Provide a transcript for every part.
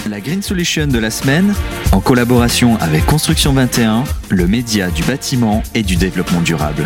La Green Solution de la semaine, en collaboration avec Construction 21, le média du bâtiment et du développement durable.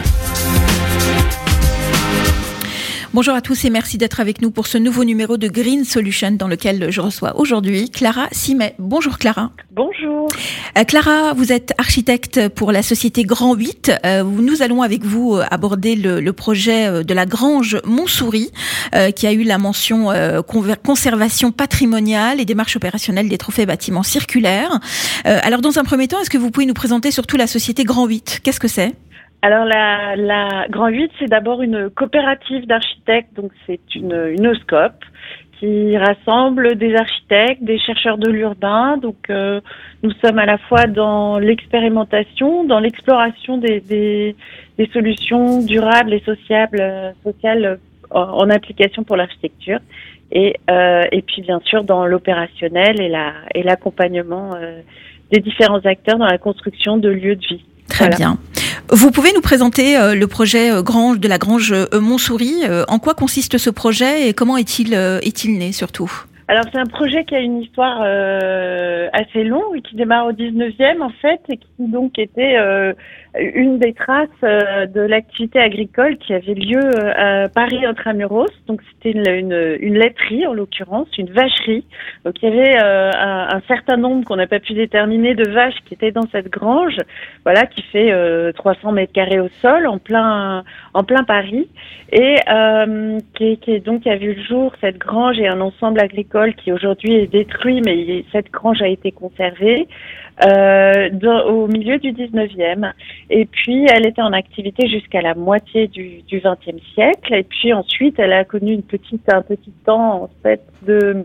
Bonjour à tous et merci d'être avec nous pour ce nouveau numéro de Green Solution dans lequel je reçois aujourd'hui Clara Simet. Bonjour Clara. Bonjour. Clara, vous êtes architecte pour la société Grand 8. Nous allons avec vous aborder le projet de la grange Montsouris qui a eu la mention conservation patrimoniale et démarche opérationnelle des trophées bâtiments circulaires. Alors dans un premier temps, est-ce que vous pouvez nous présenter surtout la société Grand 8 ? Qu'est-ce que c'est ? Alors la Grand 8, c'est d'abord une coopérative d'architectes, donc c'est une OSCOP qui rassemble des architectes, des chercheurs de l'urbain. Donc nous sommes à la fois dans l'expérimentation, dans l'exploration des solutions durables et sociales en application pour l'architecture, et puis bien sûr dans l'opérationnel et l'accompagnement des différents acteurs dans la construction de lieux de vie. Très bien. Vous pouvez nous présenter le projet de la grange Montsouris. En quoi consiste ce projet et comment est-il né surtout ? Alors c'est un projet qui a une histoire assez longue et qui démarre au 19e en fait et qui donc était une des traces de l'activité agricole qui avait lieu à Paris intramuros. Donc c'était une laiterie en l'occurrence, une vacherie. Donc il y avait un certain nombre qu'on n'a pas pu déterminer de vaches qui étaient dans cette grange, voilà, qui fait 300 mètres carrés au sol en plein Paris et qui a vu le jour. Cette grange et un ensemble agricole qui aujourd'hui est détruit, mais cette grange a été conservée au milieu du 19e. Et puis, elle était en activité jusqu'à la moitié du 20e siècle. Et puis ensuite, elle a connu un petit temps en fait de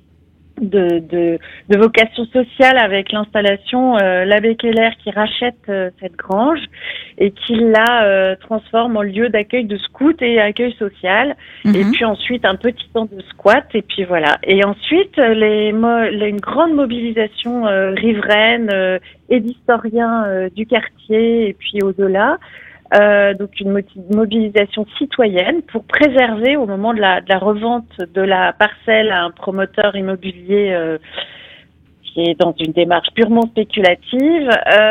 vocation sociale avec l'installation l'abbé Keller qui rachète cette grange et qui la transforme en lieu d'accueil de scouts et accueil social. Et puis ensuite un petit temps de squat et puis voilà. Et ensuite une grande mobilisation riveraine et d'historiens du quartier et puis au-delà. Donc une mobilisation citoyenne pour préserver au moment de la revente de la parcelle à un promoteur immobilier qui est dans une démarche purement spéculative.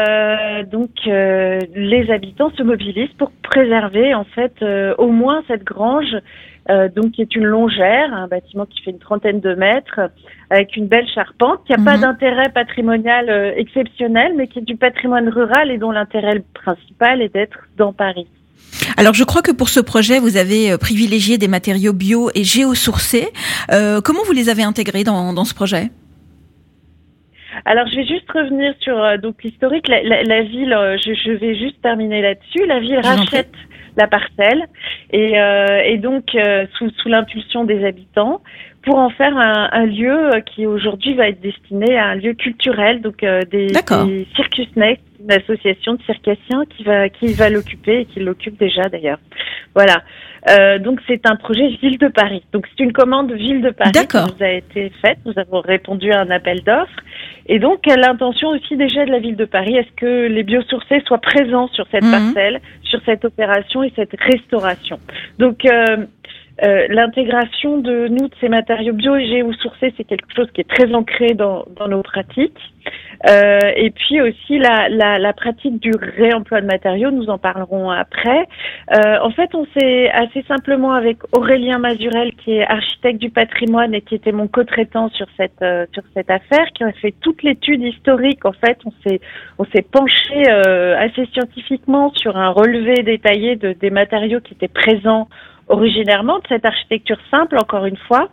Les habitants se mobilisent pour préserver en fait au moins cette grange. Donc qui est une longère, un bâtiment qui fait une trentaine de mètres, avec une belle charpente, qui n'a pas d'intérêt patrimonial exceptionnel, mais qui est du patrimoine rural et dont l'intérêt principal est d'être dans Paris. Alors je crois que pour ce projet, vous avez privilégié des matériaux bio et géosourcés. Comment vous les avez intégrés dans ce projet ? Alors je vais juste revenir sur donc l'historique. La ville, je vais juste terminer là-dessus. La ville rachète la parcelle et donc sous l'impulsion des habitants pour en faire un lieu qui aujourd'hui va être destiné à un lieu culturel, donc des Circus Next, une association de circassiens qui va l'occuper et qui l'occupe déjà d'ailleurs. Voilà. Donc c'est un projet Ville de Paris. Donc c'est une commande Ville de Paris qui nous a été faite. Nous avons répondu à un appel d'offres. Et donc l'intention aussi déjà de la Ville de Paris, est-ce que les biosourcés soient présents sur cette parcelle, sur cette opération et cette restauration. Donc l'intégration de ces matériaux bio et géosourcés, c'est quelque chose qui est très ancré dans nos pratiques. Et puis aussi la pratique du réemploi de matériaux, nous en parlerons après. En fait, on s'est assez simplement avec Aurélien Mazurel, qui est architecte du patrimoine et qui était mon co-traitant sur cette affaire, qui a fait toute l'étude historique. En fait, on s'est penché assez scientifiquement sur un relevé détaillé des matériaux qui étaient présents originairement de cette architecture simple, encore une fois,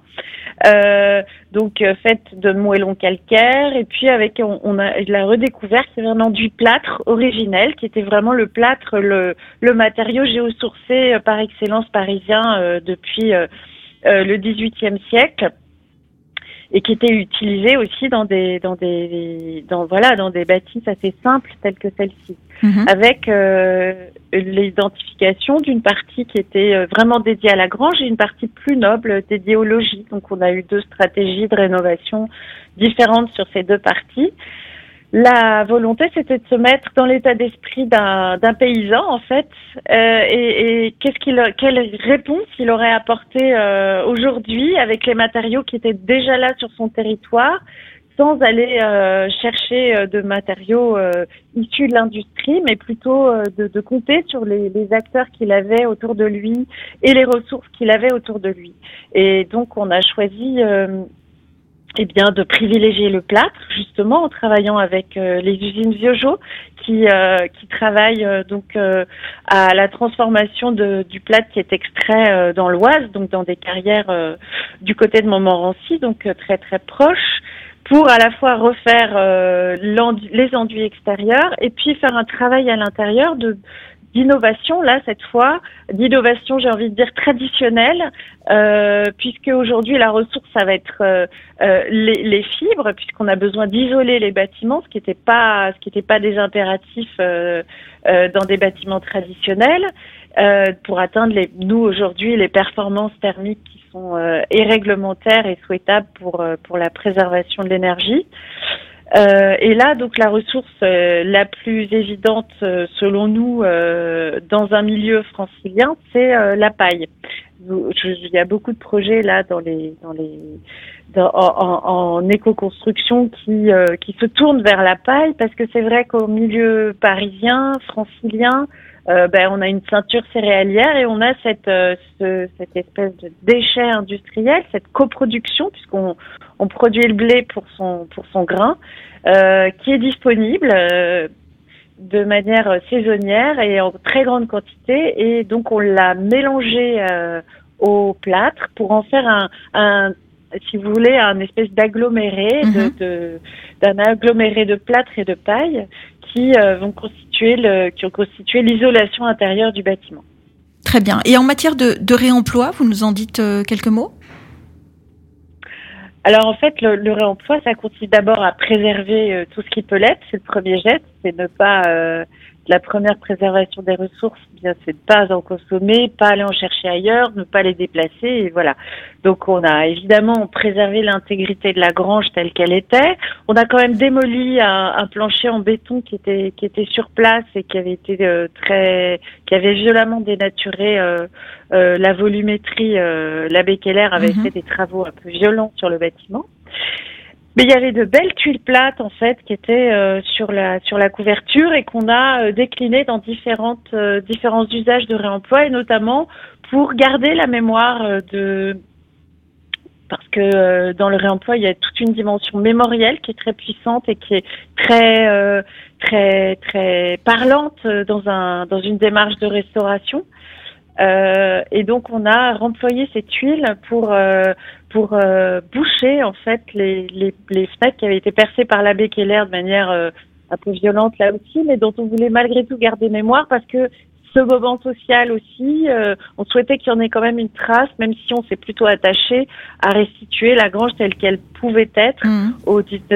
faite de moellons calcaires, et puis on a la redécouverte, c'est vraiment du plâtre originel, qui était vraiment le plâtre, le matériau géosourcé par excellence parisien depuis le XVIIIe siècle, et qui était utilisé aussi dans des bâtisses assez simples telles que celle-ci, avec l'identification d'une partie qui était vraiment dédiée à la grange et une partie plus noble dédiée au logis. Donc on a eu deux stratégies de rénovation différentes sur ces deux parties. La volonté, c'était de se mettre dans l'état d'esprit d'un paysan, en fait, et quelle réponse il aurait apporté aujourd'hui avec les matériaux qui étaient déjà là sur son territoire, sans aller chercher de matériaux issus de l'industrie, mais plutôt de compter sur les acteurs qu'il avait autour de lui et les ressources qu'il avait autour de lui. Et donc, on a choisi de privilégier le plâtre, justement, en travaillant avec les usines Viojo qui travaillent à la transformation du plâtre qui est extrait dans l'Oise, donc dans des carrières du côté de Montmorency, donc très très proche, pour à la fois refaire les enduits extérieurs et puis faire un travail à l'intérieur d'innovation, là, cette fois, d'innovation, j'ai envie de dire, traditionnelle, puisque aujourd'hui, la ressource, ça va être les fibres, puisqu'on a besoin d'isoler les bâtiments, ce qui n'était pas des impératifs dans des bâtiments traditionnels, pour atteindre nous, aujourd'hui, les performances thermiques qui sont et réglementaires et souhaitables pour la préservation de l'énergie. Et là, donc, la ressource la plus évidente, selon nous, dans un milieu francilien, c'est la paille. Il y a beaucoup de projets là en éco-construction qui se tournent vers la paille, parce que c'est vrai qu'au milieu parisien, francilien, on a une ceinture céréalière et on a cette espèce de déchet industriel, cette coproduction, puisqu'on produit le blé pour son grain, qui est disponible de manière saisonnière et en très grande quantité, et donc on l'a mélangé au plâtre pour en faire un si vous voulez, un espèce d'aggloméré d'un aggloméré de plâtre et de paille qui ont constitué l'isolation intérieure du bâtiment. Très bien. Et en matière de réemploi, vous nous en dites quelques mots ? Alors en fait, le réemploi, ça consiste d'abord à préserver tout ce qui peut l'être. C'est le premier geste, c'est ne pas la première préservation des ressources, bien c'est de pas en consommer, pas aller en chercher ailleurs, ne pas les déplacer, et voilà. Donc on a évidemment préservé l'intégrité de la grange telle qu'elle était. On a quand même démoli un plancher en béton qui était sur place et qui avait été qui avait violemment dénaturé la volumétrie. L'abbé Keller avait fait des travaux un peu violents sur le bâtiment. Mais il y avait de belles tuiles plates en fait qui étaient sur la couverture et qu'on a déclinées dans différents usages de réemploi, et notamment pour garder la mémoire parce que dans le réemploi il y a toute une dimension mémorielle qui est très puissante et qui est très très très parlante dans une démarche de restauration. Et donc on a remployé ces tuiles pour boucher en fait les fenêtres qui avaient été percées par l'abbé Keller de manière un peu violente là aussi, mais dont on voulait malgré tout garder mémoire, parce que ce moment social aussi, on souhaitait qu'il y en ait quand même une trace, même si on s'est plutôt attaché à restituer la grange telle qu'elle pouvait être au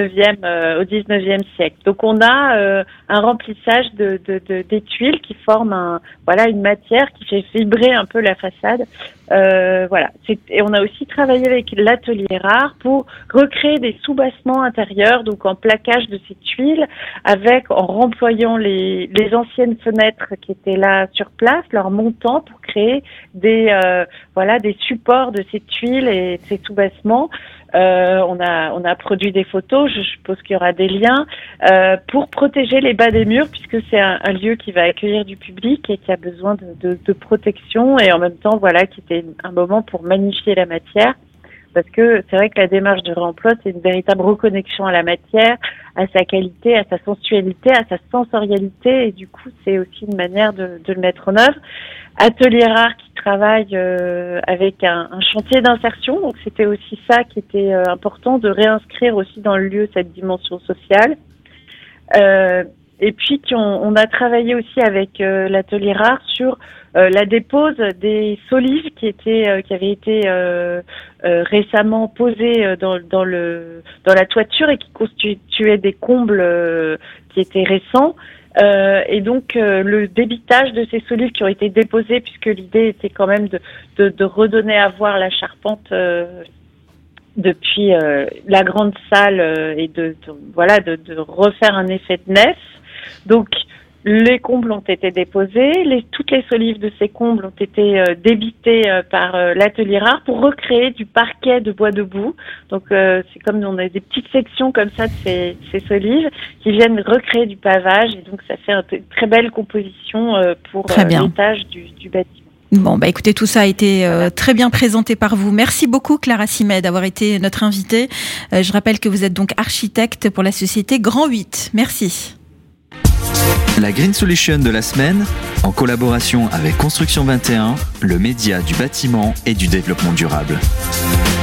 19e siècle. Donc on a un remplissage des tuiles qui forment une matière qui fait vibrer un peu la façade. Et on a aussi travaillé avec l'atelier rare pour recréer des sous-bassements intérieurs, donc en plaquage de ces tuiles, en remployant les anciennes fenêtres qui étaient là sur place, leur montant pour créer des supports de ces tuiles et de ces sous-bassements. On a produit des photos, je suppose qu'il y aura des liens, pour protéger les bas des murs, puisque c'est un lieu qui va accueillir du public et qui a besoin de protection, et en même temps, qui était un moment pour magnifier la matière. Parce que c'est vrai que la démarche de réemploi, c'est une véritable reconnexion à la matière, à sa qualité, à sa sensualité, à sa sensorialité, et du coup, c'est aussi une manière de le mettre en œuvre. Atelier Rare qui travaille avec un chantier d'insertion, donc c'était aussi ça qui était important, de réinscrire aussi dans le lieu cette dimension sociale. Et puis on a travaillé aussi avec l'Atelier Rare sur la dépose des solives qui avaient été récemment posées dans la toiture et qui constituaient des combles qui étaient récents. Et donc le débitage de ces solives qui ont été déposées, puisque l'idée était quand même de redonner à voir la charpente depuis la grande salle et de refaire un effet de nef. Donc Les combles ont été déposés, toutes les solives de ces combles ont été débitées par l'atelier rare pour recréer du parquet de bois debout. Donc c'est comme on a des petites sections comme ça de ces solives qui viennent recréer du pavage, et donc ça fait une très belle composition pour l'étage du bâtiment. Bon, écoutez, tout ça a été très bien présenté par vous. Merci beaucoup, Clara Simet, d'avoir été notre invitée. Je rappelle que vous êtes donc architecte pour la société Grand 8. Merci. La Green Solution de la semaine, en collaboration avec Construction 21, le média du bâtiment et du développement durable.